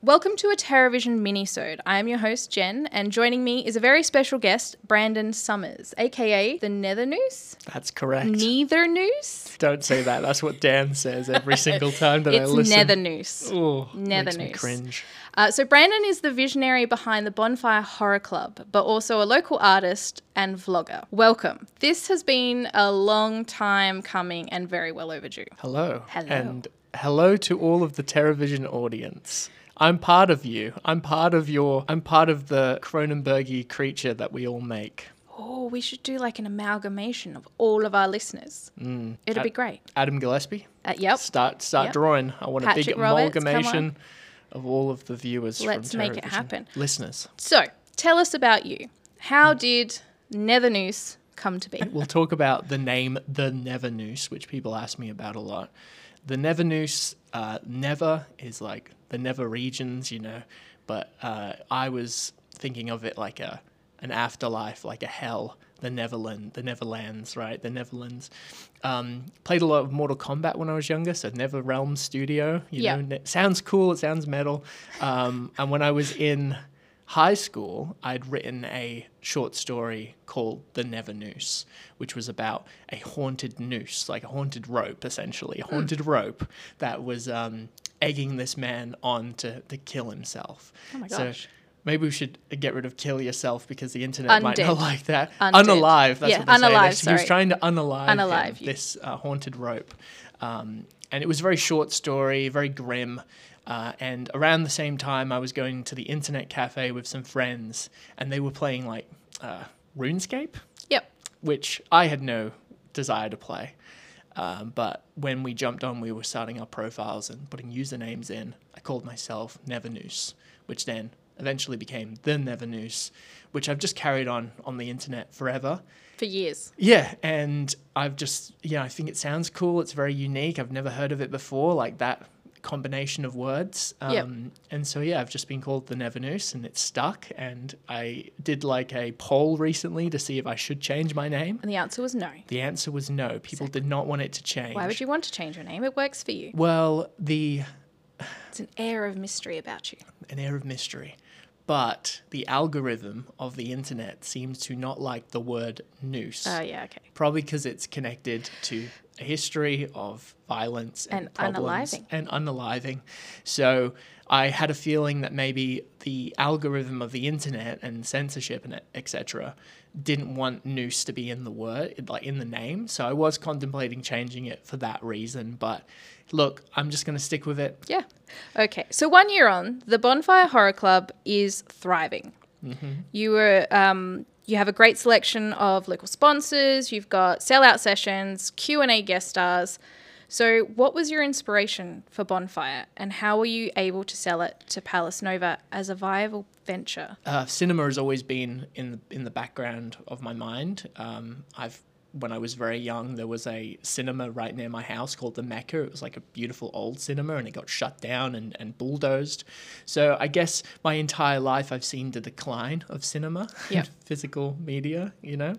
Welcome to a TerraVision mini-sode. I am your host, Jen, and joining me is a very special guest, Brandon Summers, aka the Nethernoose. That's correct. Neither Noose? Don't say that. That's what Dan says every single time that I listen. It's Nethernoose. Oh, Nethernoose. makes me cringe. So Brandon is the visionary behind the Bonfire Horror Club, but also a local artist and vlogger. Welcome. This has been a long time coming and very well overdue. Hello. Hello. And hello to all of the TerraVision audience. I'm part of you. I'm part of the Cronenbergy creature that we all make. Oh, we should do like an amalgamation of all of our listeners. It'd be great. Adam Gillespie. Yep. Start Yep. drawing. I want Patrick a big Roberts, amalgamation of all of the viewers Let's from make it TerraVision. happen. Listeners. So, tell us about you. How did Nethernoose come to be? We'll talk about the name The Nevernoose, which people ask me about a lot. The Nevernoose, never is like the never regions, but I was thinking of it like an afterlife, like a hell, the Neverlands, right? The Neverlands. Played a lot of Mortal Kombat when I was younger, so NetherRealm Studio, sounds cool, it sounds metal. And when I was in high school, I'd written a short story called The Nevernoose, which was about a haunted noose, like a haunted rope, essentially, a haunted rope that was egging this man on to kill himself. Oh my gosh. So maybe we should get rid of kill yourself because the internet might not like that. Undead. Unalive, that's what they unalive, say. He was trying to unalive you. this haunted rope. And it was a very short story, very grim. And around the same time, I was going to the internet cafe with some friends, and they were playing like RuneScape. Yep. Which I had no desire to play. But when we jumped on, we were starting our profiles and putting usernames in. I called myself Nevernoose, which then eventually became The Nevernoose, which I've just carried on the internet forever. For years. Yeah, and I've just, I think it sounds cool. It's very unique. I've never heard of it before, like that combination of words. Yep. And so, I've just been called The Nevernoose, and it's stuck. And I did like a poll recently to see if I should change my name. And the answer was no. The answer was no. People did not want it to change. Why would you want to change your name? It works for you. Well, It's an air of mystery about you. An air of mystery. But the algorithm of the internet seems to not like the word noose. Oh, yeah, okay. Probably because it's connected to a history of violence and problems. And unaliving. So I had a feeling that maybe the algorithm of the internet and censorship and etc. didn't want noose to be in the word, like in the name. So I was contemplating changing it for that reason. But look, I'm just going to stick with it. Yeah. Okay. So 1 year on, the Bonfire Horror Club is thriving. Mm-hmm. You have a great selection of local sponsors. You've got sellout sessions, Q&A guest stars. So what was your inspiration for Bonfire, and how were you able to sell it to Palace Nova as a viable venture? Cinema has always been in the background of my mind. When I was very young, there was a cinema right near my house called the Mecca. It was like a beautiful old cinema, and it got shut down and bulldozed. So I guess my entire life I've seen the decline of cinema, physical media,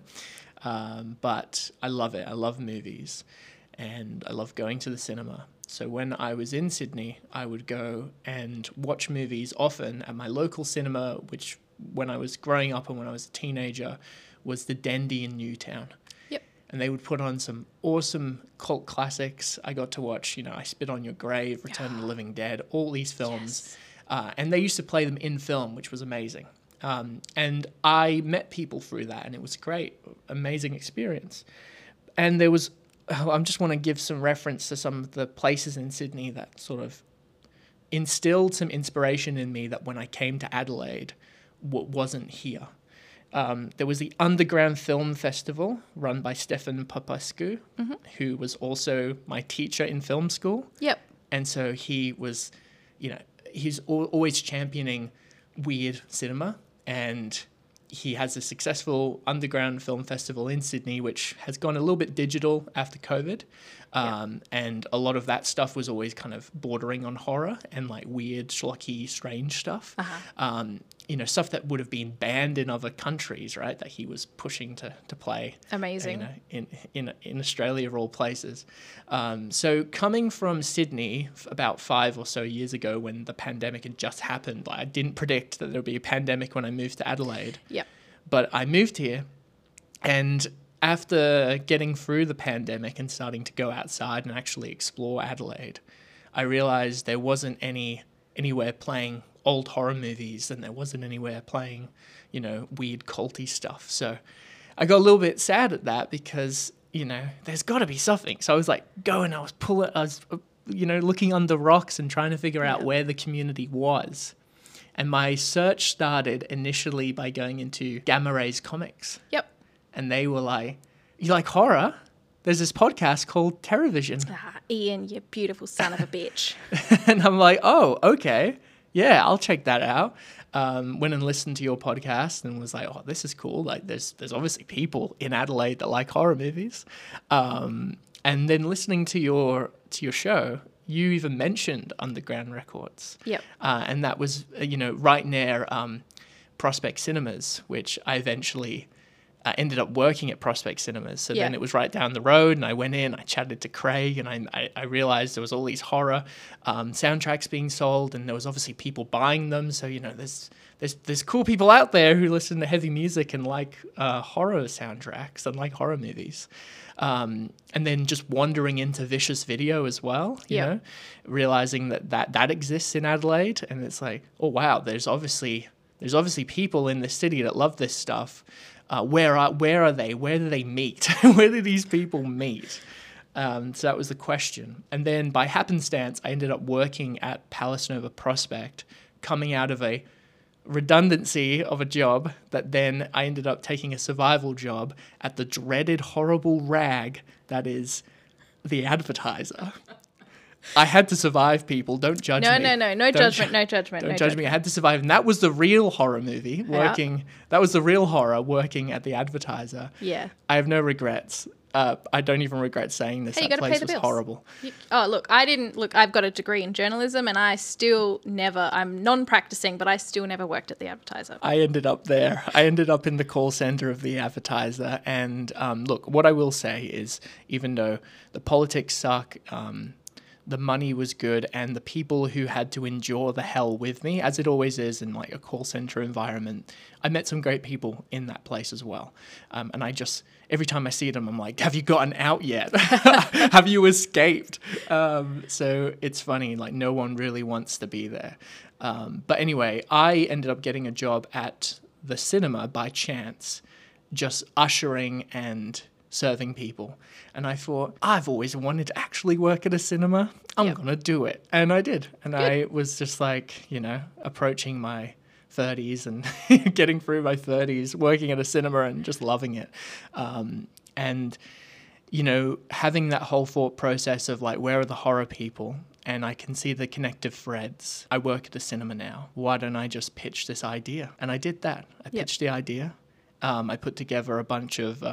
But I love it. I love movies, and I love going to the cinema. So when I was in Sydney, I would go and watch movies often at my local cinema, which when I was growing up and when I was a teenager was the Dendy in Newtown. And they would put on some awesome cult classics. I got to watch, I Spit on Your Grave, Return of the Living Dead, all these films. Yes. And they used to play them in film, which was amazing. And I met people through that, and it was a great, amazing experience. And I just want to give some reference to some of the places in Sydney that sort of instilled some inspiration in me that when I came to Adelaide, wasn't here. There was the Underground Film Festival run by Stefan Popescu, who was also my teacher in film school. Yep. And so he was, he's always championing weird cinema. And he has a successful Underground Film Festival in Sydney, which has gone a little bit digital after COVID. And a lot of that stuff was always kind of bordering on horror and like weird, schlocky, strange stuff. You know, stuff that would have been banned in other countries, right? That he was pushing to play. Amazing. You know, in Australia of all places. So coming from Sydney about 5 or so years ago when the pandemic had just happened, like I didn't predict that there would be a pandemic when I moved to Adelaide. Yep. But I moved here, and after getting through the pandemic and starting to go outside and actually explore Adelaide, I realized there wasn't anywhere playing old horror movies, and there wasn't anywhere playing, you know, weird culty stuff. So I got a little bit sad at that because, you know, there's got to be something. So I was like I was you know, looking under rocks and trying to figure out where the community was. And my search started initially by going into Gamma Rays Comics. Yep. And they were like, "You like horror? There's this podcast called TerrorVision." Ian, you beautiful son of a bitch. And I'm like, "Oh, okay. Yeah, I'll check that out." Went and listened to your podcast and was like, "Oh, this is cool. Like, there's obviously people in Adelaide that like horror movies." And then listening to your show, you even mentioned Underground Records. Yep. And that was, you know, right near Prospect Cinemas, which I eventually ended up working at Prospect Cinemas. So then it was right down the road, and I went in, I chatted to Craig, and I realized there was all these horror soundtracks being sold, and there was obviously people buying them. So, you know, there's cool people out there who listen to heavy music and like horror soundtracks and like horror movies. And then just wandering into Vicious Video as well, you know, realizing that exists in Adelaide. And it's like, oh, wow, there's obviously people in this city that love this stuff. Where are they? Where do they meet? Where do these people meet? So that was the question. And then by happenstance, I ended up working at Palace Nova Prospect, coming out of a redundancy of a job that then I ended up taking a survival job at the dreaded, horrible rag that is the Advertiser. I had to survive, people. Don't judge me. No judgment. Don't judge me. I had to survive. And that was the real horror movie working. That was the real horror working at the Advertiser. Yeah. I have no regrets. I don't even regret saying this. Hey, that place was horrible. I've got a degree in journalism, and I'm non-practicing, but I still never worked at the Advertiser. I ended up there. I ended up in the call center of the Advertiser. And look, what I will say is, even though the politics suck, the money was good, and the people who had to endure the hell with me, as it always is in like a call center environment, I met some great people in that place as well. And I just, every time I see them, I'm like, have you gotten out yet? Have you escaped? So it's funny, like no one really wants to be there. But anyway, I ended up getting a job at the cinema by chance, just ushering and serving people. And I thought, I've always wanted to actually work at a cinema. I'm going to do it. And I did. And I was just like, you know, approaching my 30s and getting through my 30s, working at a cinema and just loving it. And, you know, having that whole thought process of like, where are the horror people? And I can see the connective threads. I work at a cinema now. Why don't I just pitch this idea? And I did that. I pitched the idea. I put together a bunch of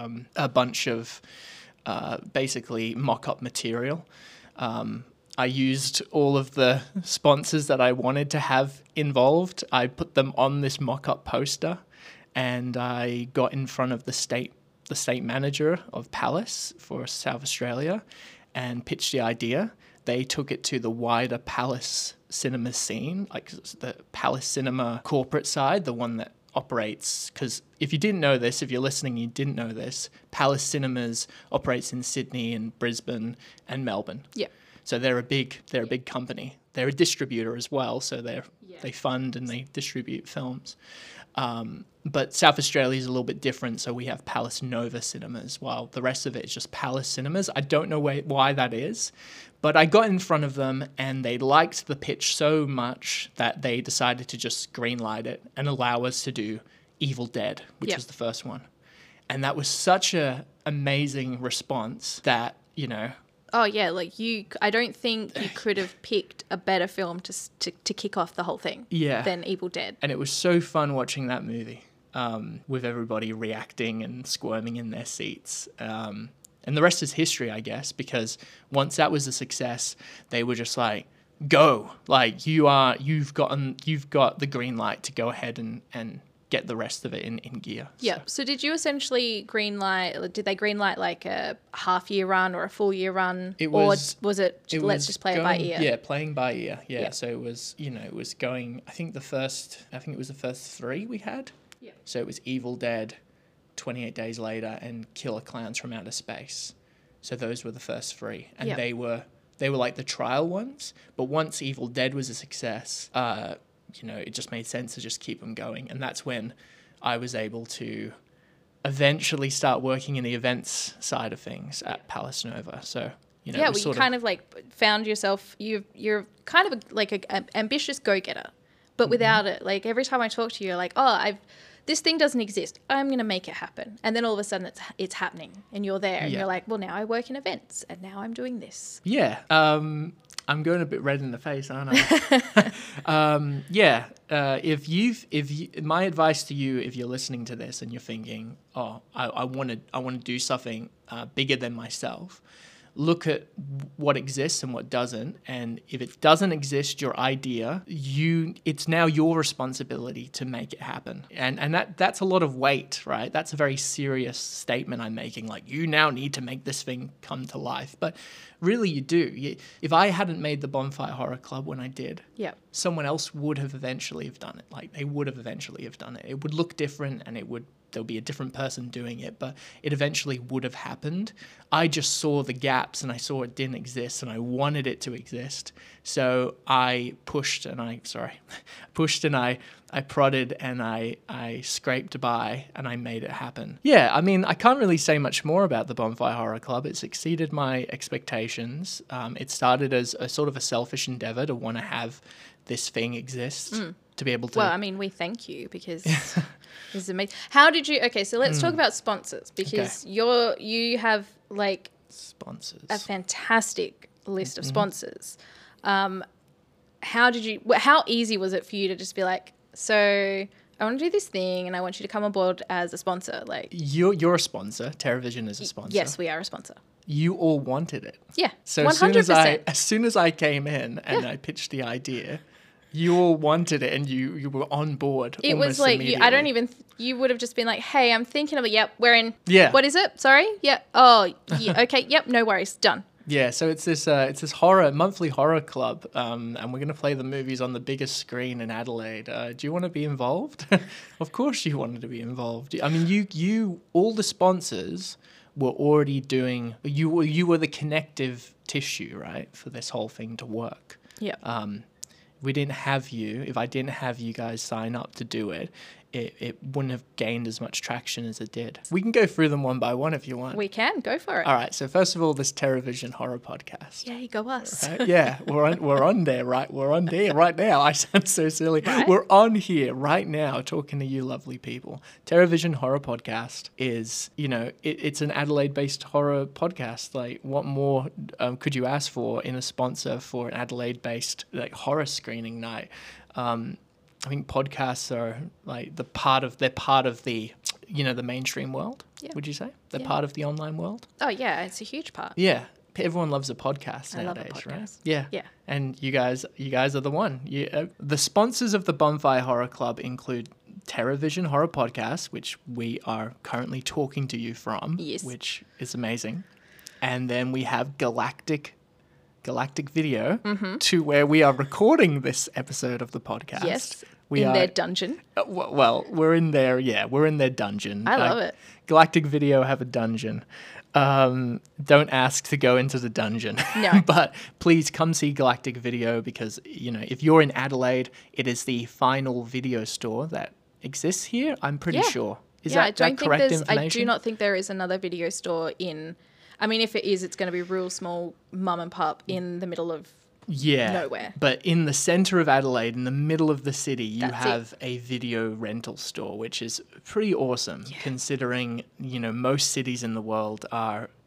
basically mock-up material. I used all of the sponsors that I wanted to have involved. I put them on this mock-up poster, and I got in front of the state manager of Palace for South Australia and pitched the idea. They took it to the wider Palace cinema scene, like the Palace Cinema corporate side, the one that operates, because if you didn't know this, if you're listening, you didn't know this, Palace Cinemas operates in Sydney and Brisbane and Melbourne. Yeah. So they're a big company. They're a distributor as well, so they fund and they distribute films. But South Australia is a little bit different, so we have Palace Nova Cinemas, while the rest of it is just Palace Cinemas. I don't know why that is, but I got in front of them and they liked the pitch so much that they decided to just greenlight it and allow us to do Evil Dead, which was the first one. And that was such an amazing response that, you know... Oh, yeah, like I don't think you could have picked a better film to kick off the whole thing than Evil Dead. And it was so fun watching that movie with everybody reacting and squirming in their seats. And the rest is history, I guess, because once that was a success, they were just like, go, like you've got the green light to go ahead and get the rest of it in gear. Yeah. So did you essentially did they green light like a half year run or a full year run? Or was it let's just play it by ear? Yeah, playing by ear. Yeah. So it was, it was going, I think it was the first 3 we had. Yeah. So it was Evil Dead, 28 Days Later, and Killer Clowns from Outer Space. So those were the first 3. And they were like the trial ones. But once Evil Dead was a success, it just made sense to just keep them going. And that's when I was able to eventually start working in the events side of things at Palace Nova. So, you kind of like found yourself, you're kind of like an ambitious go-getter, but without it. Like every time I talk to you, you're like, this thing doesn't exist. I'm going to make it happen. And then all of a sudden it's happening and you're there and you're like, well, now I work in events and now I'm doing this. Yeah. I'm going a bit red in the face, aren't I? My advice to you, if you're listening to this and you're thinking, I want to do something bigger than myself, look at what exists and what doesn't. And if it doesn't exist, your idea, it's now your responsibility to make it happen. And that's a lot of weight, right? That's a very serious statement I'm making. Like, you now need to make this thing come to life. But really, you do. If I hadn't made the Bonfire Horror Club when I did, someone else would have eventually have done it. Like, they would have eventually have done it. It would look different and there'll be a different person doing it, but it eventually would have happened. I just saw the gaps and I saw it didn't exist and I wanted it to exist. So I pushed and I prodded and I scraped by and I made it happen. Yeah, I mean, I can't really say much more about the Bonfire Horror Club. It's exceeded my expectations. It started as a sort of a selfish endeavor to want to have this thing exist, to be able to... Well, I mean, we thank you because... This is amazing. How did you... Okay, so let's talk about sponsors because you have like... Sponsors. A fantastic list of sponsors. How easy was it for you to just be like, so I want to do this thing and I want you to come on board as a sponsor? Like, you're a sponsor. TerraVision is a sponsor. Yes, we are a sponsor. You all wanted it. Yeah, so 100%. as soon as I came in and I pitched the idea, you all wanted it and you were on board. It was like, you would have just been like, hey, I'm thinking of it. Yep, we're in. Yeah. What is it? Sorry? Yeah. Oh, yeah. Okay. Yep. No worries. Done. Yeah, so it's this monthly horror club, and we're going to play the movies on the biggest screen in Adelaide. Do you want to be involved? Of course you wanted to be involved. I mean, you all the sponsors were already doing. You were the connective tissue, right, for this whole thing to work. Yeah. If I didn't have you guys sign up to do it, it wouldn't have gained as much traction as it did. We can go through them one by one if you want. We can. Go for it. All right. So first of all, this TerraVision Horror Podcast. Yeah, you go us. Right? Yeah, we're on there, right? We're on there right now. I sound so silly. Right? We're on here right now talking to you lovely people. TerraVision Horror Podcast is, it's an Adelaide-based horror podcast. Like, what more could you ask for in a sponsor for an Adelaide-based horror screening night? I think podcasts are like they're part of the the mainstream world. Yeah. Would you say they're part of the online world? Oh yeah, it's a huge part. Yeah, everyone loves a podcast nowadays, I love a podcast. Right? Yeah, yeah. And you guys are the one. The sponsors of the Bonfire Horror Club include TerraVision Horror Podcast, which we are currently talking to you from, which is amazing, and then we have Galactic Video, to where we are recording this episode of the podcast. Yes, their dungeon. Well, we're in there. Yeah, we're in their dungeon. I love it. Galactic Video have a dungeon. Don't ask to go into the dungeon. No. But please come see Galactic Video because, if you're in Adelaide, it is the final video store that exists here, I'm pretty sure. Is that correct information? I do not think there is another video store in... I mean, if it is, it's going to be real small mum and pup in the middle of nowhere. But in the centre of Adelaide, in the middle of the city, you have a video rental store, which is pretty awesome considering, most cities in the world are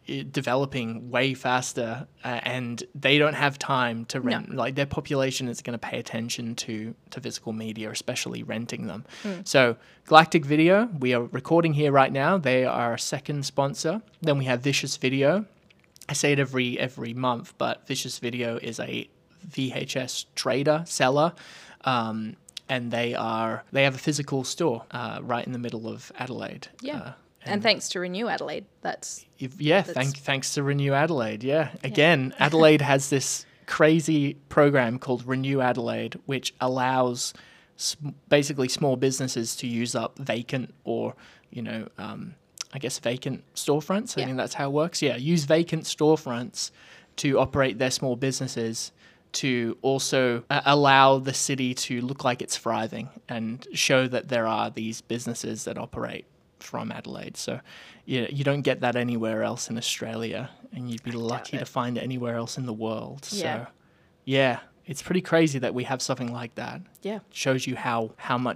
developing way faster, and they don't have time to rent. Like, their population is going to pay attention to physical media, especially renting them. So Galactic Video, we are recording here right now. They are our second sponsor. Then we have Vicious Video. I say it every month, but Vicious Video is a VHS seller. And they have a physical store right in the middle of Adelaide. Yeah. And thanks to Renew Adelaide, thanks to Renew Adelaide. Yeah, again, Adelaide has this crazy program called Renew Adelaide, which allows basically small businesses to use up vacant or vacant storefronts. I think that's how it works. Yeah, use vacant storefronts to operate their small businesses, to also allow the city to look like it's thriving and show that there are these businesses that operate from Adelaide. So you don't get that anywhere else in Australia, and you'd be lucky to find it anywhere else in the world. So yeah, it's pretty crazy that we have something like that. Yeah. Shows you how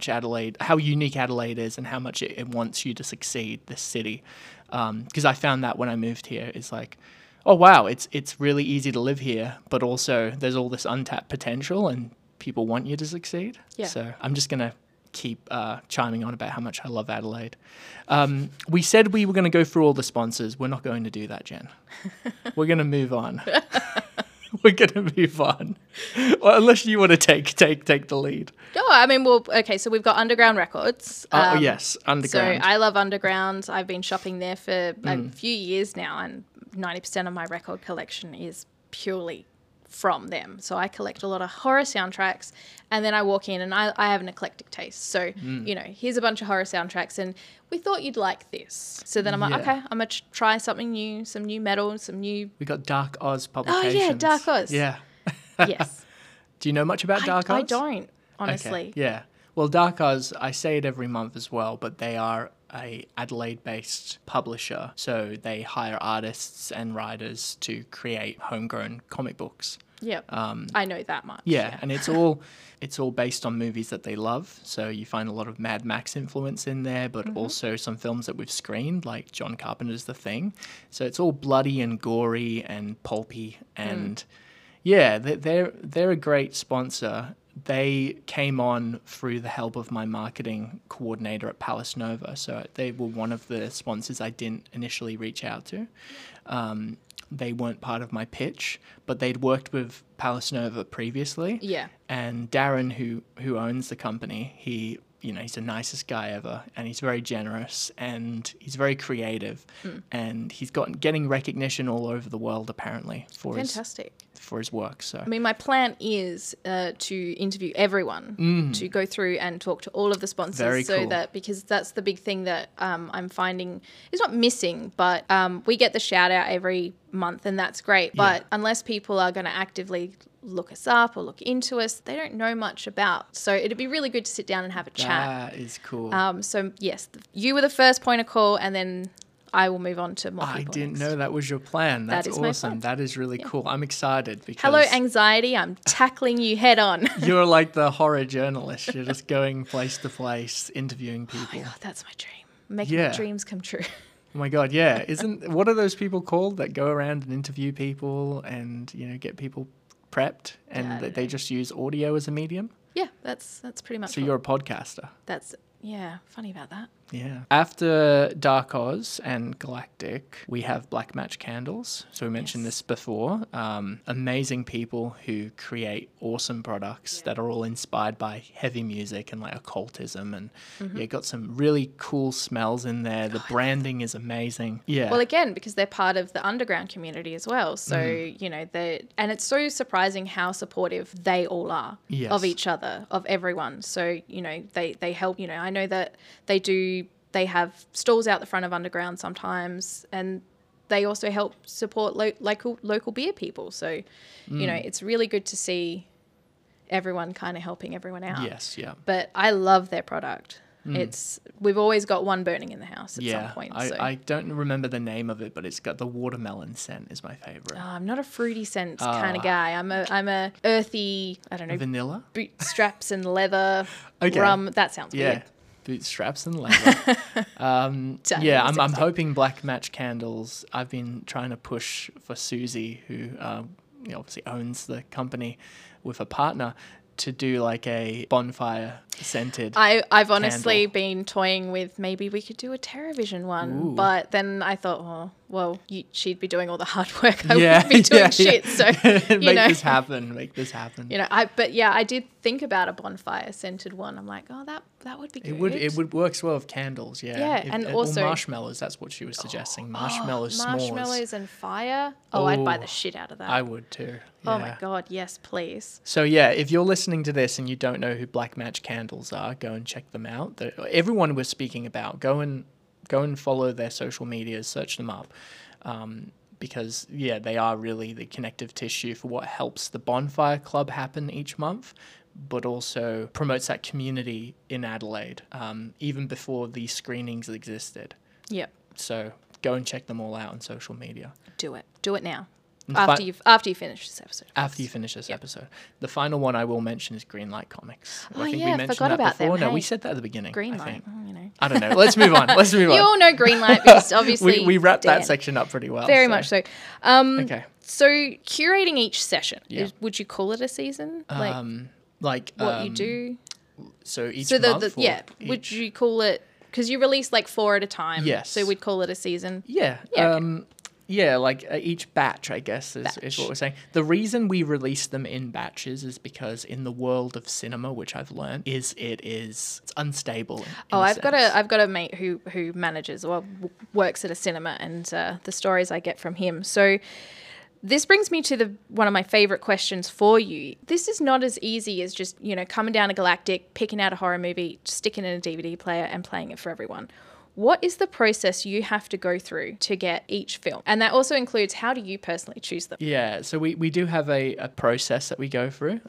unique Adelaide is, and how much it wants you to succeed, this city. Because I found that when I moved here, it's like, oh wow, it's really easy to live here, but also there's all this untapped potential, and people want you to succeed. Yeah. So I'm just gonna keep chiming on about how much I love Adelaide. We said we were going to go through all the sponsors. We're not going to do that, Jen. We're going to move on. We're going to move on. Well, unless you want to take the lead. Oh, I mean, okay, so we've got Underground Records. Yes, Underground. So I love Underground. I've been shopping there for a few years now, and 90% of my record collection is purely from them. So I collect a lot of horror soundtracks, and then I walk in and I have an eclectic taste. So, here's a bunch of horror soundtracks, and we thought you'd like this. So then I'm like, okay, I'm going to try something new, some new metal, some new... We got Dark Oz Publications. Oh, yeah, Dark Oz. Yeah. Yes. Do you know much about Dark Oz? I don't, honestly. Okay. Yeah. Well, Dark Oz, I say it every month as well, but they are a Adelaide-based publisher, so they hire artists and writers to create homegrown comic books. Yeah, I know that much. Yeah, and it's all based on movies that they love. So you find a lot of Mad Max influence in there, but also some films that we've screened, like John Carpenter's The Thing. So it's all bloody and gory and pulpy, and yeah, they're a great sponsor. They came on through the help of my marketing coordinator at Palace Nova. So they were one of the sponsors I didn't initially reach out to. They weren't part of my pitch, but they'd worked with Palace Nova previously. Yeah. And Darren, who owns the company, he's the nicest guy ever, and he's very generous, and he's very creative, and he's getting recognition all over the world apparently for his work. So I mean, my plan is to interview everyone, to go through and talk to all of the sponsors. Very cool. Because that's the big thing that I'm finding is not missing, but we get the shout out every month, and that's great. But unless people are going to actively look us up or look into us, they don't know much about. So it'd be really good to sit down and have a chat. That is cool. So yes, you were the first point of call, and then I will move on to more people. I didn't know that was your plan. That's awesome. My plan. That is really cool. I'm excited because... Hello, anxiety. I'm tackling you head on. You're like the horror journalist. You're just going place to place, interviewing people. Oh my God, that's my dream. Making my dreams come true. Oh my God, yeah. What are those people called that go around and interview people and, get people prepped, and they just use audio as a medium? Yeah, that's pretty much. So you're a podcaster. Funny about that. Yeah. After Dark Oz and Galactic, we have Black Match Candles. So we mentioned this before. Amazing people who create awesome products that are all inspired by heavy music and like occultism, and got some really cool smells in there. The branding is amazing. Yeah. Well, again, because they're part of the underground community as well. So, and it's so surprising how supportive they all are of each other, of everyone. So, they help, I know that they have stalls out the front of Underground sometimes, and they also help support local beer people. So, it's really good to see everyone kind of helping everyone out. Yes, yeah. But I love their product. We've always got one burning in the house at some point. I don't remember the name of it, but it's got the watermelon scent is my favorite. Oh, I'm not a fruity scent kind of guy. I'm a earthy, I don't know. Vanilla? Bootstraps and leather, rum. That sounds weird. bootstraps and leather. Yeah, I'm 60. hoping Black Match Candles. I've been trying to push for Susie, who obviously owns the company with a partner, to do like a bonfire scented. I've honestly candle. been toying with maybe we could do a TerraVision one, Ooh. but then I thought, oh, well, she'd be doing all the hard work. I Yeah, wouldn't be doing yeah, shit. So Make you know, this happen. Make this happen. I did think about a bonfire scented one. I'm like, oh, that would be good. It would works well with candles. Yeah. Yeah, and also or marshmallows. That's what she was suggesting. Marshmallows, s'mores. marshmallows and fire. Oh, I'd buy Oh, the shit out of that. I would too. Oh my yeah. god, yes, please. So yeah, if you're listening to this and you don't know who Black Match Candles are, go and check them out. Everyone we're speaking about, go and follow their social medias, search them up, because yeah, they are really the connective tissue for what helps the Bonfire Club happen each month, but also promotes that community in Adelaide, even before these screenings existed. Yep, So go and check them all out on social media. do it now. And After you finish this episode. After you finish this episode. The final one I will mention is Greenlight Comics. Oh, I think yeah, we mentioned forgot that about them. before. No, we Hey, said that at the beginning. I Greenlight, think. oh. I don't know. Let's move on. You all know Greenlight because obviously we wrapped Dan. that section up pretty well. Very much so. Okay. So curating each session, Yeah. would you call it a season? Like what you do? So each So month. would each... you call it? Because you release like 4 at a time. Yes. So we'd call it a season. Yeah. Yeah, okay. Like each batch, I guess, is what we're saying. The reason we release them in batches is because in the world of cinema, which I've learned, it's unstable. I've got a mate who manages or works at a cinema, and the stories I get from him. So this brings me to one of my favorite questions for you. This is not as easy as just coming down to Galactic, picking out a horror movie, sticking in a DVD player, and playing it for everyone. What is the process you have to go through to get each film? And that also includes, how do you personally choose them? Yeah, so we do have a process that we go through.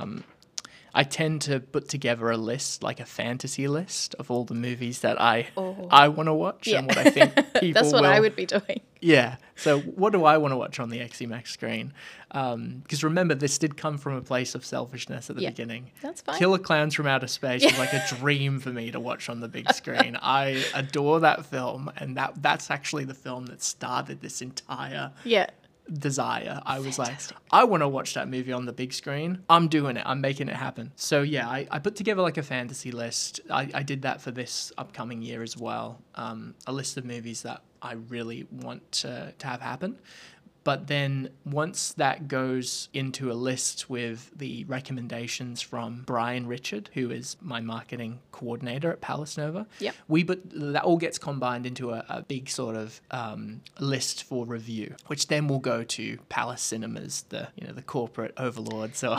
I tend to put together a list, like a fantasy list of all the movies that I want to watch and what I think people That's what I would be doing. Yeah. So what do I want to watch on the XEMAX screen? Because remember, this did come from a place of selfishness at the beginning. That's fine. Killer Clowns from Outer Space was like a dream for me to watch on the big screen. I adore that film, and that's actually the film that started this entire desire. I was like, I want to watch that movie on the big screen. I'm doing it. I'm making it happen. So yeah, I put together like a fantasy list. I did that for this upcoming year as well. A list of movies that I really want to have happen. But then once that goes into a list with the recommendations from Brian Richard, who is my marketing coordinator at Palace Nova, that all gets combined into a big sort of list for review, which then will go to Palace Cinemas, the corporate overlords. So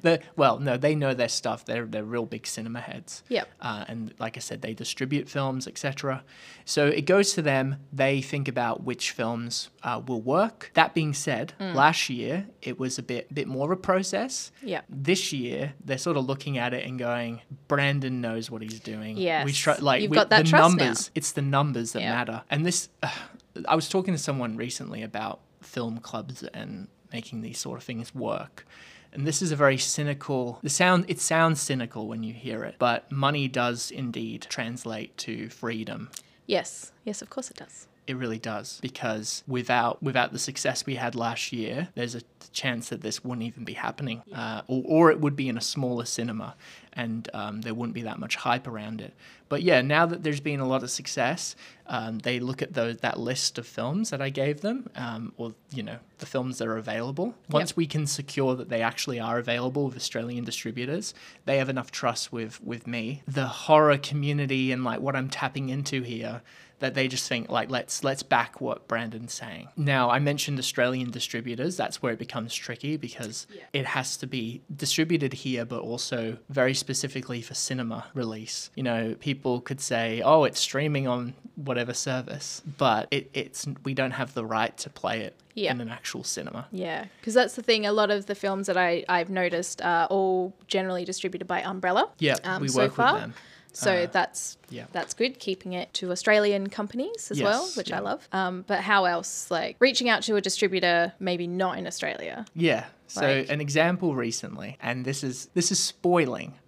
they know their stuff. They're real big cinema heads. And like I said, they distribute films, etc. So it goes to them. They think about which films will work. That being said, last year it was a bit more of a process. This year they're sort of looking at it and going, Brandon knows what he's doing. Yes. You've got that the trust numbers. now. It's the numbers that matter. And this, I was talking to someone recently about film clubs and making these sort of things work. And this is a very cynical, it sounds cynical when you hear it, but money does indeed translate to freedom. Yes, of course it does. It really does, because without the success we had last year, there's a chance that this wouldn't even be happening, or it would be in a smaller cinema, and there wouldn't be that much hype around it. But yeah, now that there's been a lot of success, they look at that list of films that I gave them, or the films that are available. Once we can secure that they actually are available with Australian distributors, they have enough trust with me, the horror community, and like what I'm tapping into here, that they just think like, let's back what Brandon's saying. Now, I mentioned Australian distributors. That's where it becomes tricky, because it has to be distributed here, but also very specifically for cinema release. People could say, oh, it's streaming on whatever service, but we don't have the right to play it in an actual cinema. Yeah, because that's the thing. A lot of the films that I've noticed are all generally distributed by Umbrella. Yeah, we work with them. So that's good, keeping it to Australian companies as well, which I love. But how else, like reaching out to a distributor maybe not in Australia? Yeah. So an example recently, and this is spoiling,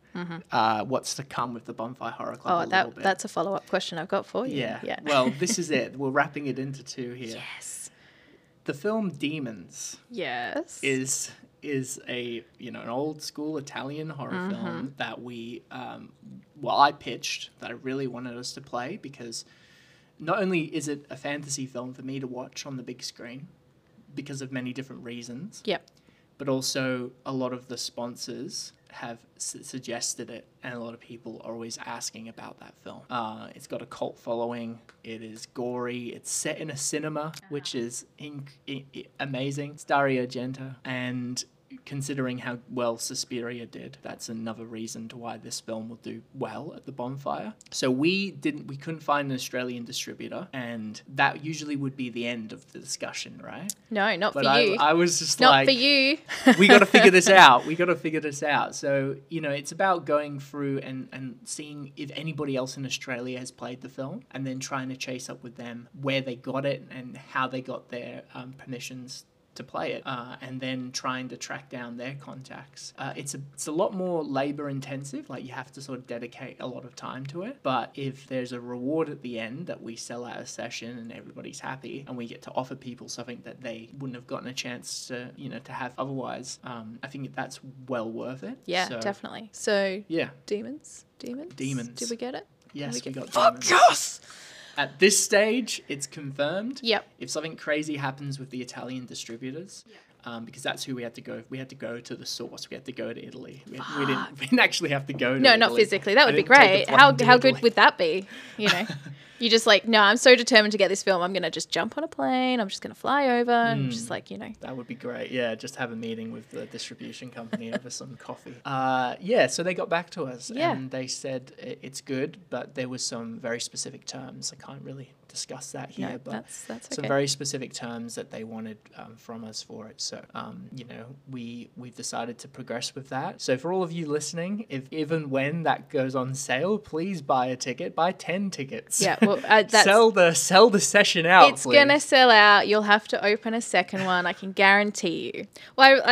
what's to come with the Bonfire Horror Club Oh, a little bit. that's a follow-up question I've got for you. Yeah. Well, this is it. We're wrapping it into two here. Yes. The film Demons Yes. is a an old school Italian horror film that I pitched that I really wanted us to play, because not only is it a fantasy film for me to watch on the big screen because of many different reasons, Yep. but also a lot of the sponsors have suggested it, and a lot of people are always asking about that film. It's got a cult following. It is gory. It's set in a cinema, which is amazing. It's Dario Argento, and considering how well Suspiria did, that's another reason to why this film will do well at the Bonfire. So we couldn't find an Australian distributor, and that usually would be the end of the discussion, right? No, not But for you. I was just Not like, for you. we got to figure this out. We got to figure this out. So, it's about going through and seeing if anybody else in Australia has played the film, and then trying to chase up with them where they got it and how they got their permissions to play it, and then trying to track down their contacts. It's a lot more labor intensive. Like, you have to sort of dedicate a lot of time to it. But if there's a reward at the end that we sell out a session and everybody's happy, and we get to offer people something that they wouldn't have gotten a chance to to have otherwise, I think that's well worth it. Yeah, So, definitely. So, yeah. Demons. Did we get it? Yes, we got Fuck Demons. yes! At this stage, it's confirmed. Yep. If something crazy happens with the Italian distributors, because that's who we had to go. We had to go to the source. We had to go to Italy. We didn't actually have to go to No, Italy. not physically. That would be I didn't take great. a plane to How good Italy. would that be? You just like, no, I'm so determined to get this film. I'm going to just jump on a plane. I'm just going to fly over and just like, That would be great. Yeah, just have a meeting with the distribution company over some coffee. So they got back to us, Yeah. and they said it's good, but there was some very specific terms. I can't really discuss that here, No, but that's some okay. very specific terms that they wanted from us for it. So, we've decided to progress with that. So for all of you listening, if even when that goes on sale, please buy a ticket. Buy 10 tickets. Yeah, well, that's... sell the session out, It's please. going to sell out. You'll have to open a second one. I can guarantee you. Well,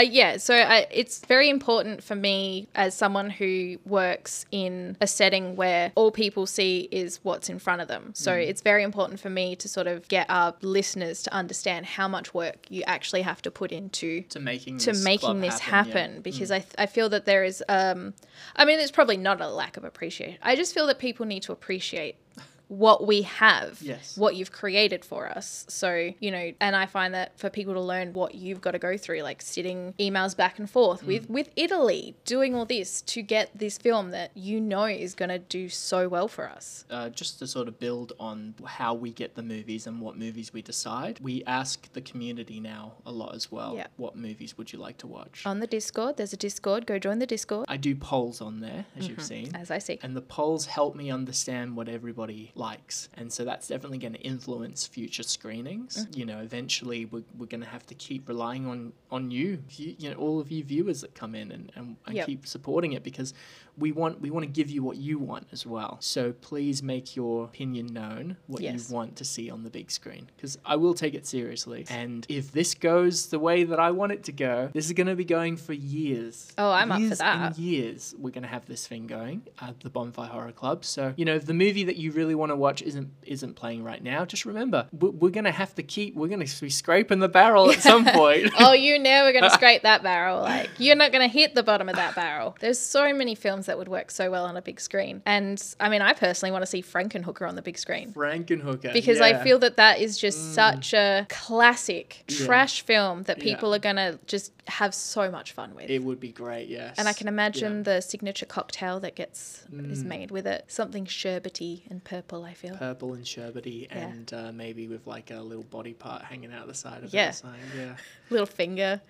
it's very important for me as someone who works in a setting where all people see is what's in front of them. So it's very important for me to sort of get our listeners to understand how much work you actually have to put into to making this happen, because I feel that there is there's probably not a lack of appreciation. I just feel that people need to appreciate what we have, Yes. what you've created for us. So, and I find that for people to learn what you've got to go through, like sitting emails back and forth with Italy, doing all this to get this film that is going to do so well for us. Just to sort of build on how we get the movies and what movies we decide, we ask the community now a lot as well. Yeah. What movies would you like to watch? On the Discord, there's a Discord. Go join the Discord. I do polls on there, as you've seen. As I see. And the polls help me understand what everybody likes. And so that's definitely going to influence future screenings. Eventually we're going to have to keep relying on you, all of you viewers that come in and Yep. keep supporting it, because we want to give you what you want as well. So please make your opinion known, what Yes. you want to see on the big screen, because I will take it seriously. And if this goes the way that I want it to go, this is going to be going for years. Oh, I'm up for Years that. and years we're going to have this thing going at the Bonfire Horror Club. So, if the movie that you really want to watch isn't playing right now, just remember, we're going to have to we're going to be scraping the barrel at some point. Oh, you know we're going to scrape that barrel. Like, you're not going to hit the bottom of that barrel. There's so many films that would work so well on a big screen. And, I personally want to see Frankenhooker on the big screen. Frankenhooker. Because yeah. I feel that is just such a classic trash film that people are going to just have so much fun with. It would be great, yes. And I can imagine the signature cocktail that is made with it. Something sherbety and purple, I feel. Purple and sherbety, Yeah. and maybe with like a little body part hanging out the side of Yeah. it or something. Yeah. Little finger.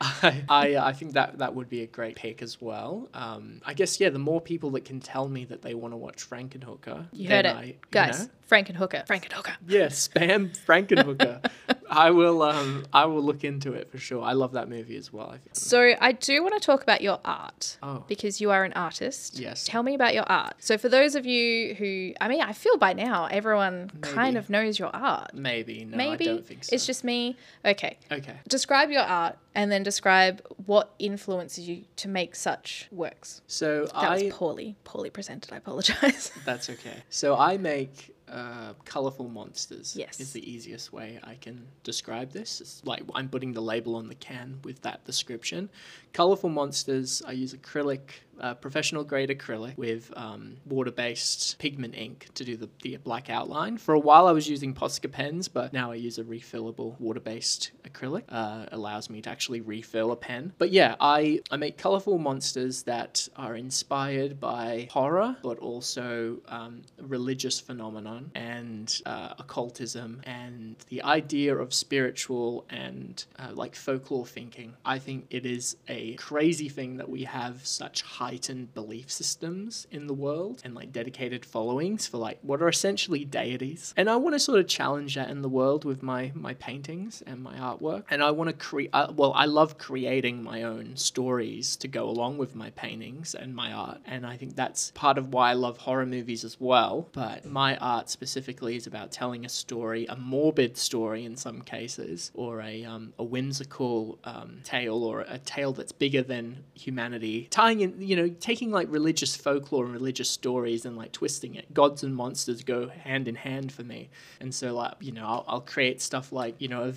I think that would be a great pick as well. I guess, the more people that can tell me that they want to watch Frankenhooker. You then heard it. Guys, Frankenhooker. Frankenhooker. Yeah, spam Frankenhooker. I will look into it for sure. I love that movie as well. I think. So I do want to talk about your art Oh. because you are an artist. Yes. Tell me about your art. So for those of you who, I mean, I feel by now everyone kind Maybe. of knows your art. Maybe. No, Maybe I don't think so. it's just me. Okay. Okay. Describe your art and then describe what influences you to make such works. So That was poorly presented. I apologize. That's okay. So I make colorful monsters. Yes. Is the easiest way I can describe this. It's like I'm putting the label on the can with that description. Colorful monsters, I use acrylic, professional grade acrylic with water-based pigment ink to do the black outline. For a while I was using Posca pens, but now I use a refillable water-based acrylic. Allows me to actually refill a pen. But yeah, I make colorful monsters that are inspired by horror, but also religious phenomenon and occultism and the idea of spiritual and like folklore thinking. I think it is a crazy thing that we have such heightened belief systems in the world and like dedicated followings for like what are essentially deities. And I want to sort of challenge that in the world with my paintings and my artwork. And I want to create, I love creating my own stories to go along with my paintings and my art. And I think that's part of why I love horror movies as well. But my art specifically is about telling a story, a morbid story in some cases, or a whimsical tale, or a tale that's bigger than humanity, tying in, taking like religious folklore and religious stories and like twisting it. Gods and monsters go hand in hand for me. And so like, I'll create stuff like, a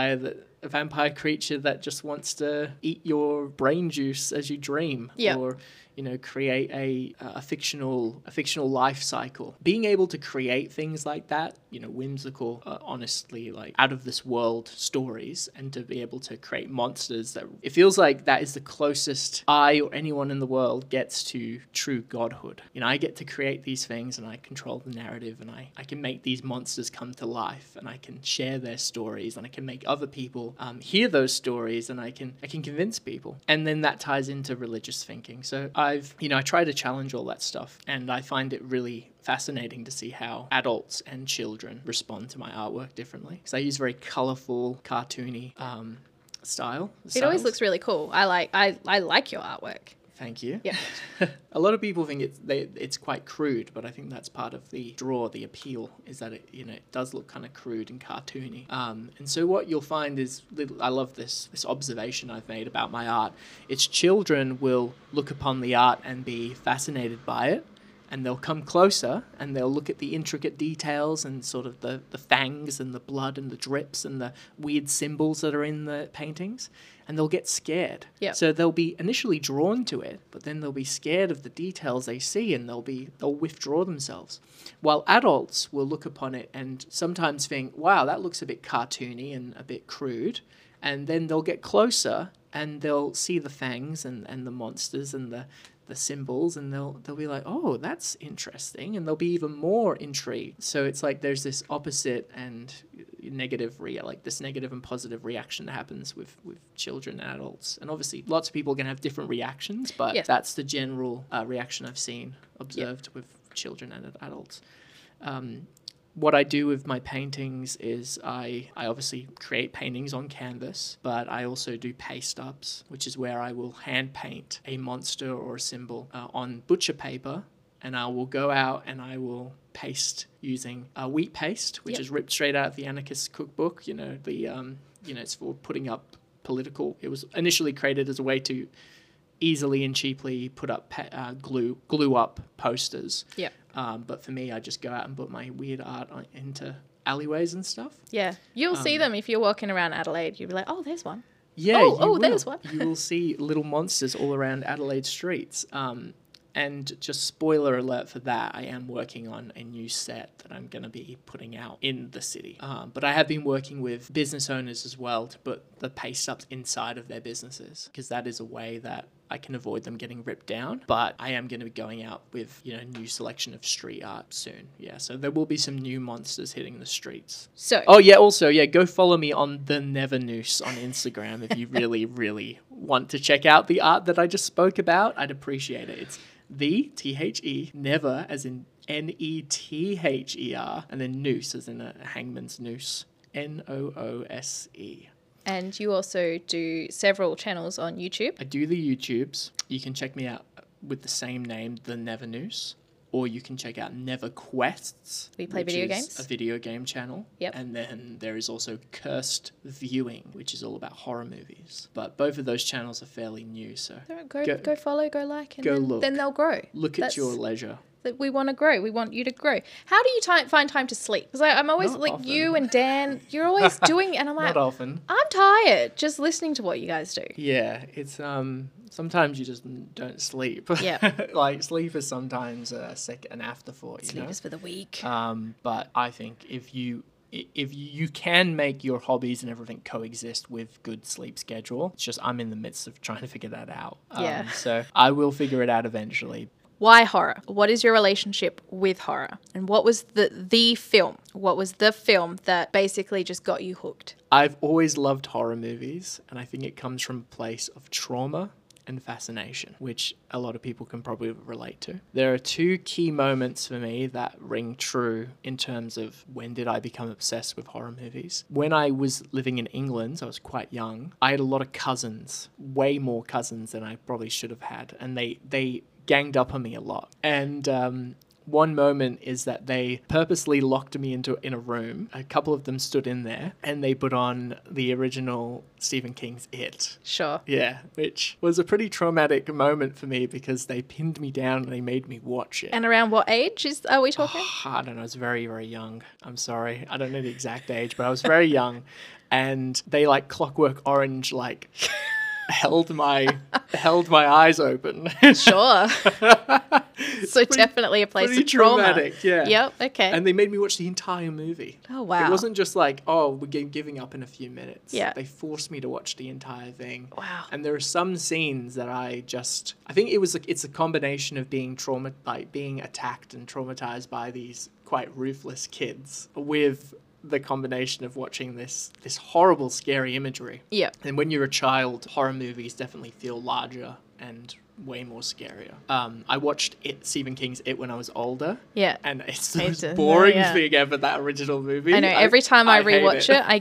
vampire creature that just wants to eat your brain juice as you dream. Yeah. Or create a fictional life cycle. Being able to create things like that, whimsical, honestly, like out of this world stories, and to be able to create monsters that it feels like that is the closest I or anyone in the world gets to true godhood. I get to create these things and I control the narrative, and I can make these monsters come to life, and I can share their stories, and I can make other people hear those stories, and I can convince people. And then that ties into religious thinking. So I try to challenge all that stuff, and I find it really fascinating to see how adults and children respond to my artwork differently. Because I use very colorful, cartoony styles. It always looks really cool. I like your artwork. Thank you. Yeah. A lot of people think it's quite crude, but I think that's part of the draw, the appeal, is that it does look kind of crude and cartoony. And so what you'll find is, I love this observation I've made about my art. It's children will look upon the art and be fascinated by it, and they'll come closer and they'll look at the intricate details and sort of the fangs and the blood and the drips and the weird symbols that are in the paintings, and they'll get scared. Yep. So they'll be initially drawn to it, but then they'll be scared of the details they see, and they'll withdraw themselves. While adults will look upon it and sometimes think, wow, that looks a bit cartoony and a bit crude, and then they'll get closer and they'll see the fangs and the monsters and the symbols, and they'll be like, oh, that's interesting, and they'll be even more intrigued. So it's like there's this opposite and negative and positive reaction that happens with children and adults. And obviously lots of people are going to have different reactions, but yes, that's the general reaction I've observed with children and adults. What I do with my paintings is I obviously create paintings on canvas, but I also do paste ups, which is where I will hand paint a monster or a symbol on butcher paper, and I will go out and I will paste using wheat paste, which is ripped straight out of the Anarchist Cookbook. It's for putting up political. It was initially created as a way to easily and cheaply put up glue up posters. Yeah. But for me, I just go out and put my weird art into alleyways and stuff. Yeah. You'll see them if you're walking around Adelaide. You'll be like, oh, there's one. Yeah. There's one. You will see little monsters all around Adelaide streets. And just spoiler alert for that, I am working on a new set that I'm going to be putting out in the city. But I have been working with business owners as well to put the paste ups inside of their businesses, because that is a way that I can avoid them getting ripped down. But I am going to be going out with, a new selection of street art soon. Yeah, so there will be some new monsters hitting the streets. So. Oh, yeah, also, go follow me on The Never Noose on Instagram if you really, really want to check out the art that I just spoke about. I'd appreciate it. It's THE, never as in NETHER, and then noose as in a hangman's noose. Noose. And you also do several channels on YouTube. I do the YouTubes. You can check me out with the same name, The Never Noose. Or you can check out Never Quests. We play which video is games. A video game channel. Yep. And then there is also Cursed Viewing, which is all about horror movies. But both of those channels are fairly new, so Go follow, go like, and go then, look. then they'll grow. Look at your leisure. That we want to grow. We want you to grow. How do you find time to sleep? Because I'm always Not like often. you and Dan. You're always doing, and I'm like, Not often. I'm tired just listening to what you guys do. Yeah, it's sometimes you just don't sleep. Yeah. Like sleep is sometimes an afterthought. Sleep is for the weak. But I think if you can make your hobbies and everything coexist with good sleep schedule, it's just I'm in the midst of trying to figure that out. Yeah. So I will figure it out eventually. Why horror? What is your relationship with horror? And what was the film? What was the film that basically just got you hooked? I've always loved horror movies, and I think it comes from a place of trauma and fascination, which a lot of people can probably relate to. There are two key moments for me that ring true in terms of when did I become obsessed with horror movies. When I was living in England, I was quite young, I had a lot of cousins, way more cousins than I probably should have had, and they ganged up on me a lot. And one moment is that they purposely locked me in a room. A couple of them stood in there and they put on the original Stephen King's It. Sure. Yeah, which was a pretty traumatic moment for me because they pinned me down and they made me watch it. And around what age are we talking? I don't know. I was very, very young. I'm sorry. I don't know the exact age, but I was very young. And they like Clockwork Orange, like... held my eyes open. Sure. So definitely a place of trauma. Traumatic, yeah. Yep, okay. And they made me watch the entire movie. Oh, wow. It wasn't just like, oh, we're giving up in a few minutes. Yeah. They forced me to watch the entire thing. Wow. And there are some scenes that I think it's a combination of being being attacked and traumatized by these quite ruthless kids with the combination of watching this horrible, scary imagery. Yeah. And when you're a child, horror movies definitely feel larger and way more scarier. I watched Stephen King's It when I was older. Yeah. And it's the most boring thing ever, that original movie. I know. Every time I rewatch it,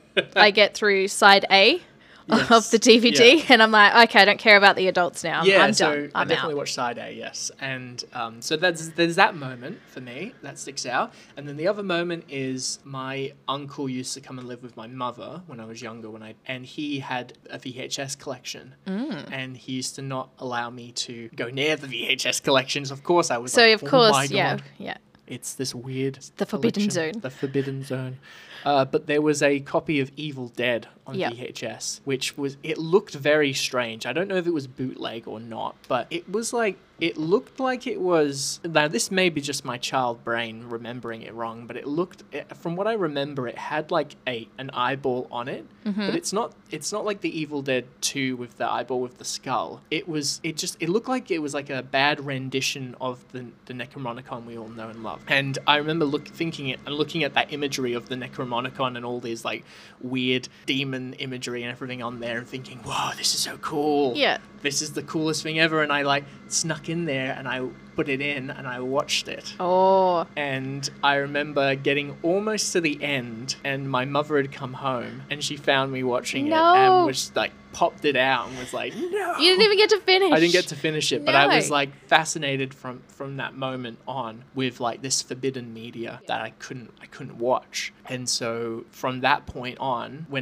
I get through side A. Yes. Of the DVD, and I'm like, okay, I don't care about the adults now. I'm done. I definitely watched Side A, yes. And so there's that moment for me that sticks out. And then the other moment is my uncle used to come and live with my mother when I was younger, and he had a VHS collection. And he used to not allow me to go near the VHS collections. Of course, I was of course, my God. yeah. It's this weird... The Forbidden Zone. The Forbidden Zone. But there was a copy of Evil Dead on VHS, which it looked very strange. I don't know if it was bootleg or not, but it was like, it looked like it was, now this may be just my child brain remembering it wrong, but from what I remember, it had like an eyeball on it, but it's not like the Evil Dead 2 with the eyeball with the skull. It looked like it was like a bad rendition of the Necronomicon we all know and love. And I remember looking at that imagery of the Necronomicon and all these like weird demon imagery and everything on there and thinking, whoa, this is so cool. Yeah. This is the coolest thing ever. And I like snuck in there and I put it in and I watched it. Oh. And I remember getting almost to the end and my mother had come home and she found me watching it and was like, popped it out and was like, no. You didn't even get to finish. I didn't get to finish it, but I was like fascinated from that moment on with like this forbidden media that I couldn't watch. And so from that point on, when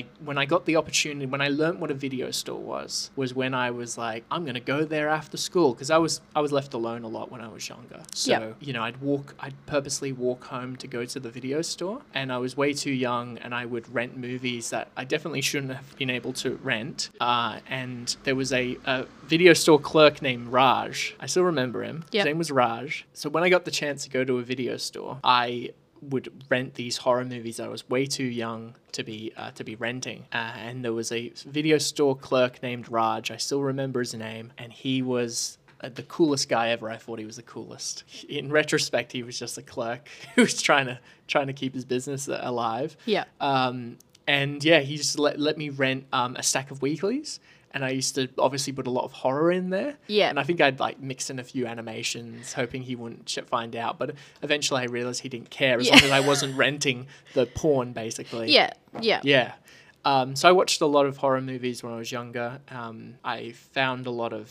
I got the opportunity, when I learned what a video store was when I was like, I'm going to go there after school, because I was left alone a lot when I was younger. So, I'd purposely walk home to go to the video store, and I was way too young and I would rent movies that I definitely shouldn't have been able to rent. And there was a video store clerk named Raj. I still remember him. His name was Raj. So when I got the chance to go to a video store, I would rent these horror movies that I was way too young to be renting. And there was a video store clerk named Raj. I still remember his name, and he was the coolest guy ever. I thought he was the coolest. In retrospect, he was just a clerk who was trying to keep his business alive. Yeah. And yeah, he just let me rent a stack of weeklies, And I used to obviously put a lot of horror in there. Yeah. And I think I'd like mix in a few animations, hoping he wouldn't find out. But eventually I realized he didn't care as long as I wasn't renting the porn, basically. Yeah. Yeah. Yeah. So I watched a lot of horror movies when I was younger. I found a lot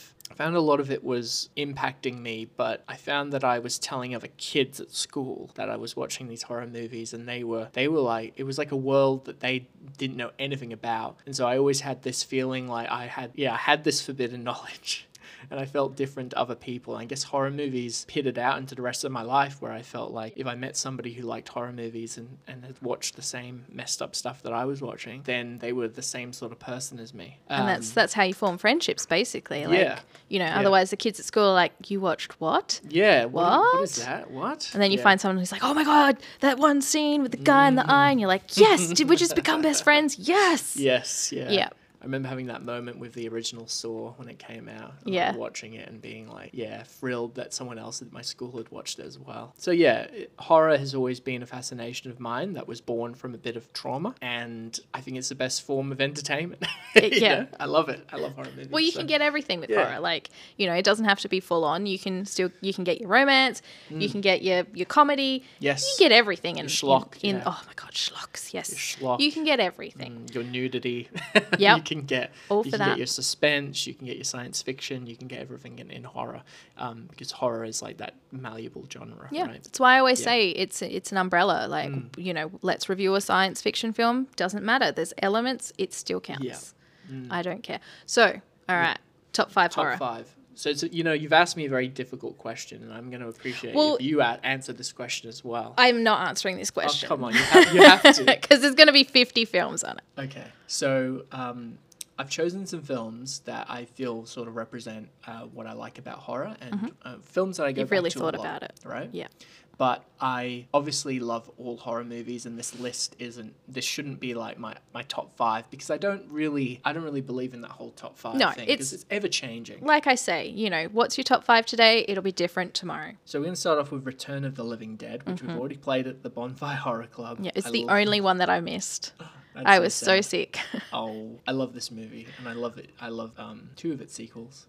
of it was impacting me, but I found that I was telling other kids at school that I was watching these horror movies, and they were like, it was like a world that they didn't know anything about. And so I always had this feeling like I had this forbidden knowledge. And I felt different to other people. I guess horror movies pitted out into the rest of my life, where I felt like if I met somebody who liked horror movies and had watched the same messed up stuff that I was watching, then they were the same sort of person as me. And that's how you form friendships, basically. Like, Yeah. You know, otherwise the kids at school are like, you watched what? Yeah. What is What? that? What? And then you Yeah. find someone who's like, oh my God, that one scene with the guy in the eye. And you're like, yes, did we just become best friends? Yes. Yes, yeah. Yeah. I remember having that moment with the original Saw when it came out. And Yeah. like watching it and being like, thrilled that someone else at my school had watched it as well. So yeah, horror has always been a fascination of mine that was born from a bit of trauma. And I think it's the best form of entertainment. Yeah. I love it. I love horror movies. Well, you can get everything with Yeah. horror. Like, you know, it doesn't have to be full on. You can get your romance, you can get your comedy. Yes. You can get everything in schlock, in yeah. oh my God, schlocks. Yes. schlock. You can get everything. Your nudity. Yep. You can get All you for can get that. your suspense, you can get your science fiction, you can get everything in horror. Because horror is like that malleable genre, Yeah. right? That's why I always Yeah. say it's an umbrella. Like, you know, let's review a science fiction film. Doesn't matter. There's elements. It still counts. Yeah. I don't care. So, all right. Top 5 horror. Top 5. So, you know, you've asked me a very difficult question, and I'm going to appreciate if you answer this question as well. I'm not answering this Oh, question. come on, you have to. Because there's going to be 50 films on it. Okay, so I've chosen some films that I feel sort of represent what I like about horror, and films that I go You've back really to thought a lot, about it. right? Yeah. But I obviously love all horror movies, and this shouldn't be like my top 5, because I don't really believe in that whole top 5 No, thing, because it's ever changing. Like I say, you know, what's your top 5 today? It'll be different tomorrow. So we're going to start off with Return of the Living Dead, which we've already played at the Bonfire Horror Club. Yeah, it's I the love- only one that I missed. That's I was so sad. sick. Oh, I love this movie, and I love it. I love 2 of its sequels.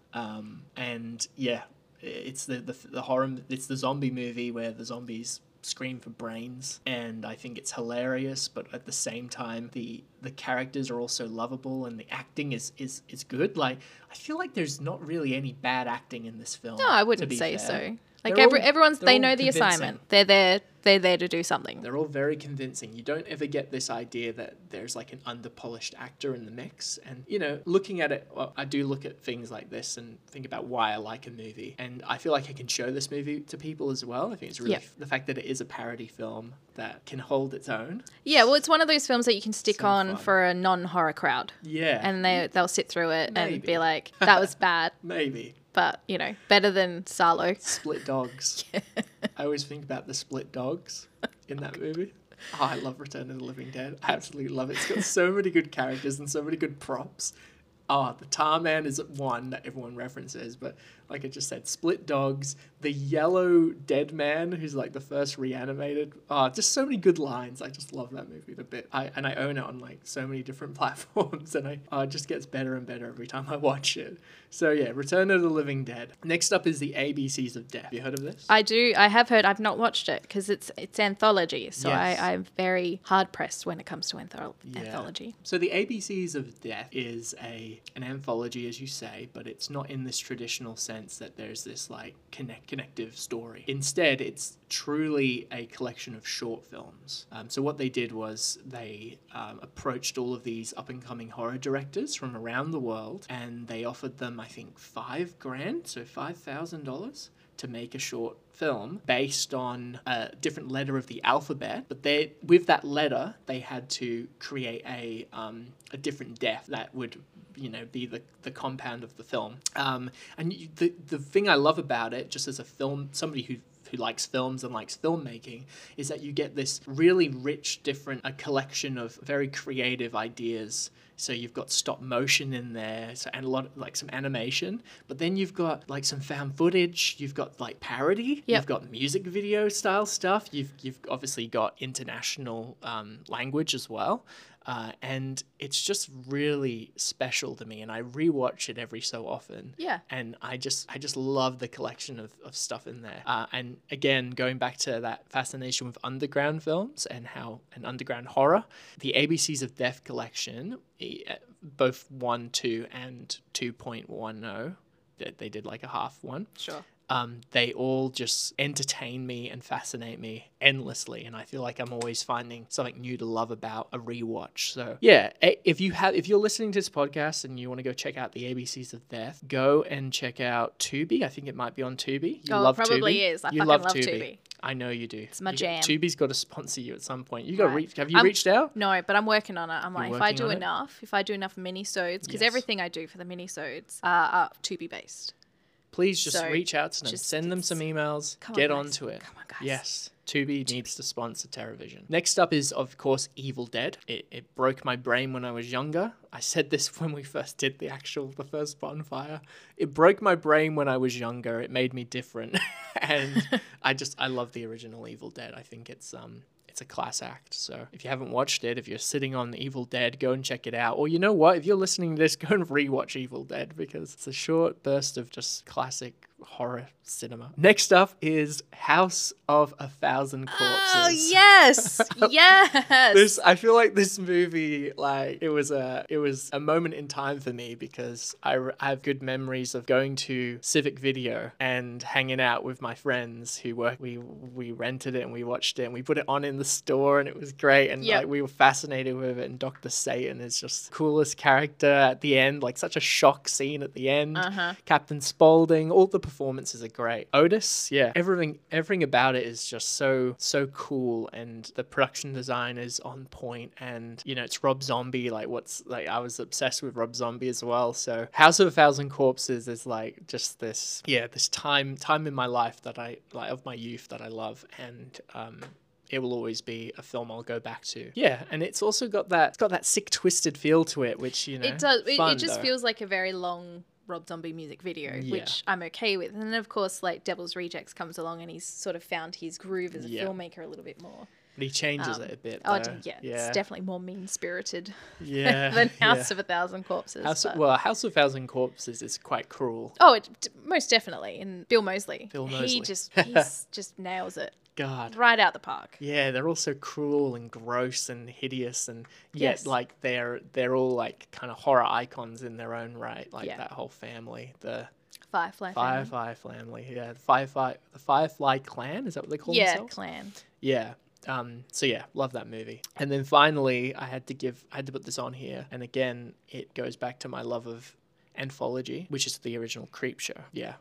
And yeah, it's the horror. It's the zombie movie where the zombies scream for brains, and I think it's hilarious. But at the same time, the characters are also lovable, and the acting is good. Like, I feel like there's not really any bad acting in this film. No, I to wouldn't be say fair. so. Like They're all- everyone's, they're they all know the convincing. assignment. They're there to do something. They're all very convincing. You don't ever get this idea that there's like an underpolished actor in the mix. And, you know, looking at it, well, I do look at things like this and think about why I like a movie. And I feel like I can show this movie to people as well. I think it's really the fact that it is a parody film that can hold its own. Yeah, well, it's one of those films that you can stick So on fun. for a non-horror crowd. Yeah. And they'll sit through it and Maybe. be like, that was bad. Maybe. But, you know, better than Salo. Split dogs. I always think about the split dogs in that movie. Oh, I love Return of the Living Dead. I absolutely love it. It's got so many good characters and so many good props. Oh, the Tar Man is one that everyone references, but like I just said, split dogs, the yellow dead man who's like the first reanimated. Oh, just so many good lines. I just love that movie a bit. I own it on like so many different platforms, and it just gets better and better every time I watch it. So yeah, Return of the Living Dead. Next up is the ABCs of Death. Have you heard of this? I do. I have heard. I've not watched it because it's anthology. So Yes. I'm very hard pressed when it comes to anthology. So the ABCs of Death is an anthology, as you say, but it's not in this traditional sense that there's this like connective story. Instead, it's truly a collection of short films. So what they did was they approached all of these up-and-coming horror directors from around the world, and they offered them, I think, $5,000, so $5,000 to make a short film based on a different letter of the alphabet, but with that letter they had to create a different death that would, you know, be the compound of the film. And the thing I love about it, just as a film, somebody who likes films and likes filmmaking, is that you get this really rich, different collection of very creative ideas So you've got stop motion in there, so, and a lot of, like some animation. But then you've got like some found footage. You've got like parody. Yep. You've got music video style stuff. You've obviously got international language as well. And it's just really special to me, and I rewatch it every so often. Yeah. And I just love the collection of stuff in there. And again, going back to that fascination with underground films and underground horror, the ABCs of Death collection, both 1, 2, and 2.10, they did like a half one. Sure. They all just entertain me and fascinate me endlessly, and I feel like I'm always finding something new to love about a rewatch. So yeah, if you're listening to this podcast and you want to go check out the ABCs of Death, go and check out Tubi. I think it might be on Tubi. You love probably Tubi? Is. I fucking love Tubi. I know you do. It's my jam. Tubi's got to sponsor you at some point. You got to reach. Have you reached out? No, but I'm working on it. I'm like, if I do enough mini-sodes, because everything I do for the mini-sodes are Tubi based. Please just reach out to them. Send them some emails. Get onto it. Come on, guys. Yes. Tubi needs to sponsor TerraVision. Next up is, of course, Evil Dead. It broke my brain when I was younger. I said this when we first did the first bonfire. It broke my brain when I was younger. It made me different. And I love the original Evil Dead. I think it's a class act. So if you haven't watched it, if you're sitting on Evil Dead, go and check it out. Or you know what? If you're listening to this, go and rewatch Evil Dead, because it's a short burst of just classic horror cinema. Next up is House of a Thousand Corpses. Oh yes, yes. I feel like this movie, like it was a moment in time for me, because I have good memories of going to Civic Video and hanging out with my friends who work. We rented it and we watched it and we put it on in the store and it was great, and like we were fascinated with it. And Dr. Satan is just the coolest character at the end, like such a shock scene at the end. Captain Spaulding, all the performances are great. Otis, yeah, everything about it is just so cool, and the production design is on point, and you know, it's Rob Zombie. I was obsessed with Rob Zombie as well. So House of a Thousand Corpses is like just this time in my life that I like, of my youth, that I love, and it will always be a film I'll go back to. Yeah, and it's also got that sick, twisted feel to it, which, you know, it does. It just feels like a very long Rob Zombie music video, which I'm okay with. And then of course, like, Devil's Rejects comes along and he's sort of found his groove as a filmmaker a little bit more. But he changes it a bit. It's definitely more mean-spirited than House of a Thousand Corpses. House of a Thousand Corpses is quite cruel. Oh, most definitely. And Bill Moseley. He just nails it. God. Right out the park. Yeah, they're all so cruel and gross and hideous, and yet like they're all like kind of horror icons in their own right. Like that whole family, the Firefly family. Yeah, the Firefly clan, is that what they call themselves? Yeah, clan. Yeah. So yeah, love that movie. And then finally, I had to put this on here, and again, it goes back to my love of Anthology, which is the original Creepshow. Yeah,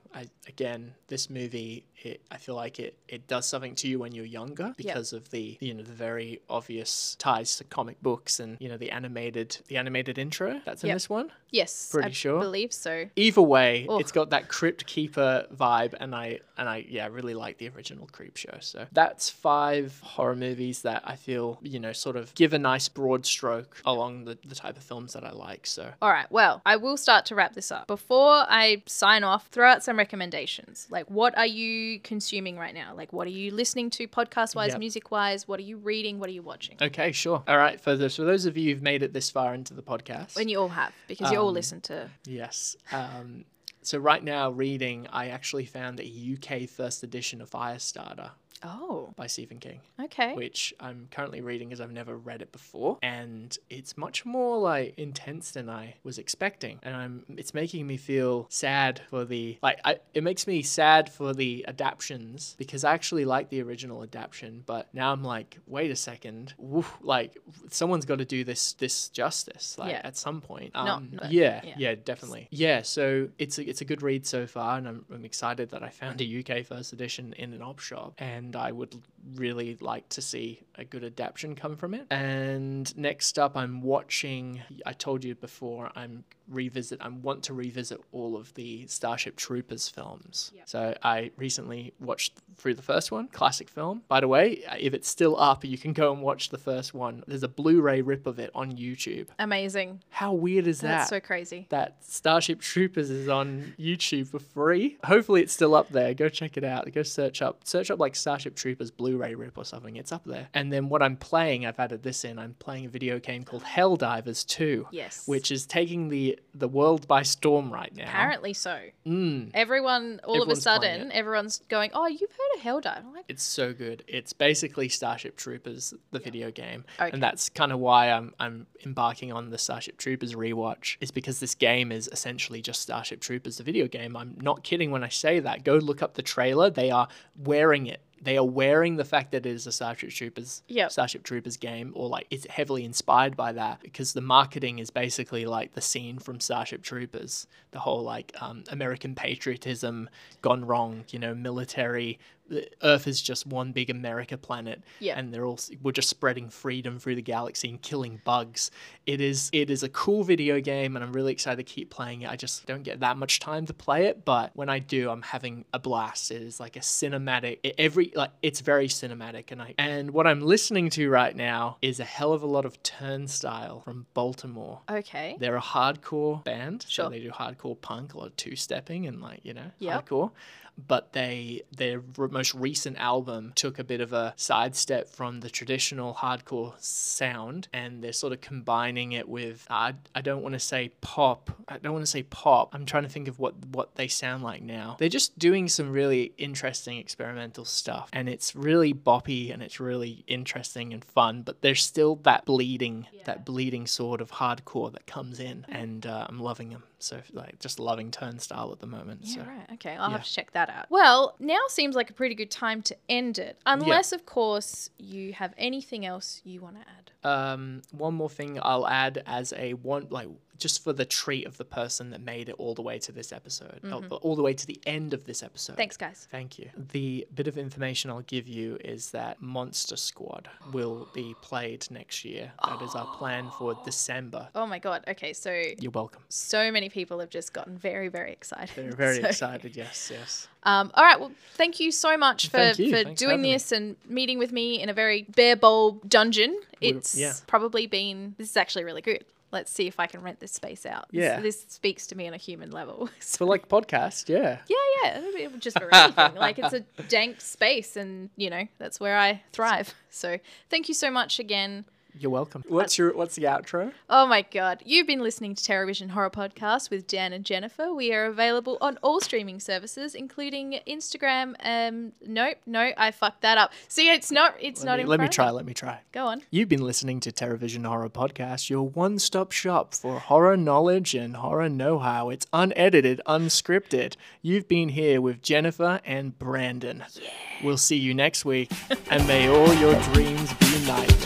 this movie, I feel like it does something to you when you're younger, because of the the very obvious ties to comic books, and the animated intro that's in this one. Yes, pretty sure. I believe so. Either way, it's got that Crypt Keeper vibe, and I really like the original Creepshow. So that's 5 horror movies that I feel sort of give a nice broad stroke along the type of films that I like. So all right, well, I will start to wrap this up. Before I sign off, throw out some recommendations. Like, what are you consuming right now? Like, what are you listening to podcast-wise, music-wise? What are you reading? What are you watching? Okay, sure. All right, for those of you who've made it this far into the podcast. And you all have, because you all listen to... Yes. So right now, reading, I actually found a UK first edition of Firestarter. Oh. By Stephen King. Okay. Which I'm currently reading, as I've never read it before. And it's much more like intense than I was expecting. And it's making me feel sad for it makes me sad for the adaptions, because I actually like the original adaptation, but now I'm like, wait a second, someone's got to do this justice at some point. Definitely. Yeah, so it's a good read so far, and I'm excited that I found a UK first edition in an op shop, and I would really like to see a good adaptation come from it. And next up, I'm watching, I told you before, I'm want to revisit all of the Starship Troopers films. Yep. So I recently watched through the first one, classic film. By the way, if it's still up, you can go and watch the first one. There's a Blu-ray rip of it on YouTube. Amazing. How weird is that? That's so crazy. That Starship Troopers is on YouTube for free. Hopefully it's still up there. Go check it out. Go search up like Starship Troopers Blu-ray rip or something. It's up there. And then what I'm playing, I've added this in. I'm playing a video game called Helldivers 2. Yes. Which is taking the world by storm right now. Apparently so. Mm. Everyone, all Everyone's of a playing sudden, it. everyone's going, oh, you've heard of Helldive? I'm like, It's so good. It's basically Starship Troopers, the video game. Okay. And that's kind of why I'm embarking on the Starship Troopers rewatch, is because this game is essentially just Starship Troopers, the video game. I'm not kidding when I say that. Go look up the trailer. They are wearing it. They are wearing the fact that it is a Starship Troopers game, or like it's heavily inspired by that, because the marketing is basically like the scene from Starship Troopers, the whole like American patriotism gone wrong, military. The Earth is just one big America planet, and we're just spreading freedom through the galaxy and killing bugs. It is a cool video game, and I'm really excited to keep playing it. I just don't get that much time to play it, but when I do, I'm having a blast. It is like a cinematic. It's very cinematic, and what I'm listening to right now is a hell of a lot of Turnstile from Baltimore. okay. They're a hardcore band, Sure. so they do hardcore punk, a lot of two-stepping and Yep. hardcore. But their most recent album took a bit of a sidestep from the traditional hardcore sound, and they're sort of combining it with I don't want to say pop. I'm trying to think of what they sound like now. They're just doing some really interesting experimental stuff, and it's really boppy and it's really interesting and fun. But there's still that bleeding sort of hardcore that comes in, and I'm loving them. So just loving Turnstile at the moment. Yeah, so. right. Okay, I'll have to check that out. Well, now seems like a pretty good time to end it. Unless, of course, you have anything else you want to add. One more thing I'll add as just for the treat of the person that made it all the way to this episode, all the way to the end of this episode. Thanks, guys. Thank you. The bit of information I'll give you is that Monster Squad will be played next year. That is our plan for December. Oh my God. Okay, so You're welcome. so many people have just gotten very, very excited. They're very So- excited. Yes. All right. Well, thank you so much for Thank you. Thanks for doing having this and meeting with me in a very bare bowl dungeon. It's yeah. probably been, this is actually really good. Let's see if I can rent this space out. Yeah. This speaks to me on a human level. For podcast, yeah. Yeah. Just for anything. It's a dank space, and that's where I thrive. So thank you so much again. You're welcome. What's the outro? Oh my God. You've been listening to TerraVision Horror Podcast with Dan and Jennifer. We are available on all streaming services, including Instagram. No, I fucked that up. See, it's not in front Let of me try. Go on. You've been listening to TerraVision Horror Podcast, your one-stop shop for horror knowledge and horror know-how. It's unedited, unscripted. You've been here with Jennifer and Brandon. Yeah. We'll see you next week, and may all your dreams be nightmares.